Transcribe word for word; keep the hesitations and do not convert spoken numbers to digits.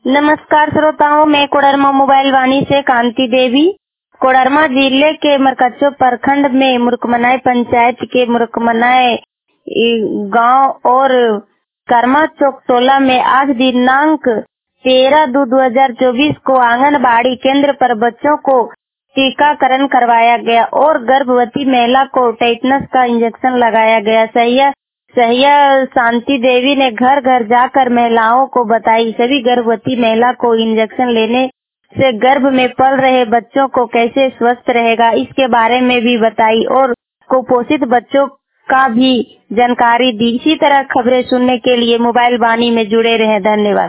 नमस्कार श्रोताओं, मैं कोडरमा मोबाइल वाणी से कांति देवी। कोडरमा जिले के मरकच्चो प्रखंड में मुरकमनाई पंचायत के मुरकमनाई गांव और कर्मा चौक टोला में आज दिनांक तेरह दो दो हजार चौबीस को आंगनबाड़ी केंद्र पर बच्चों को टीकाकरण करवाया गया और गर्भवती महिला को टेटनस का इंजेक्शन लगाया गया। सहिया सहिया शांति देवी ने घर घर जाकर महिलाओं को बताई। सभी गर्भवती महिला को इंजेक्शन लेने से गर्भ में पल रहे बच्चों को कैसे स्वस्थ रहेगा इसके बारे में भी बताई और कुपोषित बच्चों का भी जानकारी दी। इसी तरह खबरें सुनने के लिए मोबाइल वाणी में जुड़े रहे। धन्यवाद।